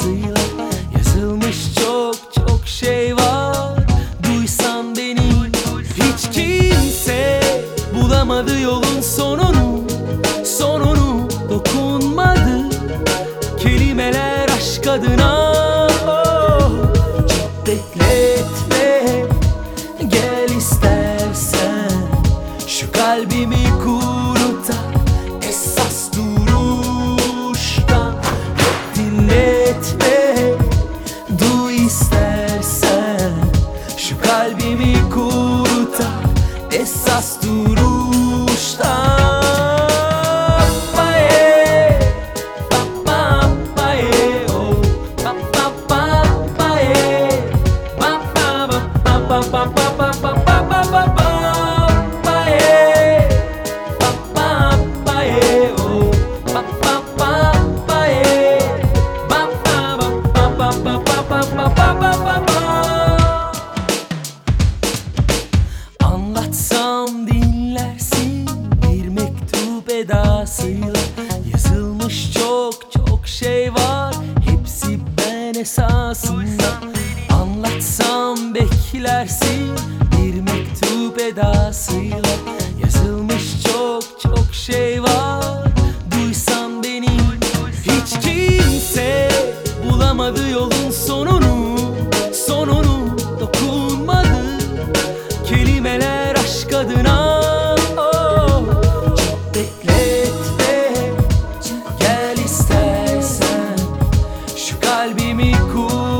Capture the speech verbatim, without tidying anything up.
edasıyla yazılmış çok çok şey var. Duysan beni, hiç kimse bulamadı yolun sonunu, sonunu dokunmadı kelimeler aşk adına. Oh, çok bekletme, gel istersen şu kalbimi kuruta, esas duruştan. Yok dinletme, duy istersen şu kalbimi kuruta, esas duruştan. Anlatsam dinlersin bir mektup edasıyla yazılmış çok çok şey var, hepsi ben esasında. Anlatsam beklersin bir mektup edasıyla yazılmış çok çok şey var. Duysan beni, hiç kimse bulamadı yolun sonunu, sonunu dokunmadı kelimeler aşk adına. Oh, çok bekletme, gel istersen şu kalbimi kur.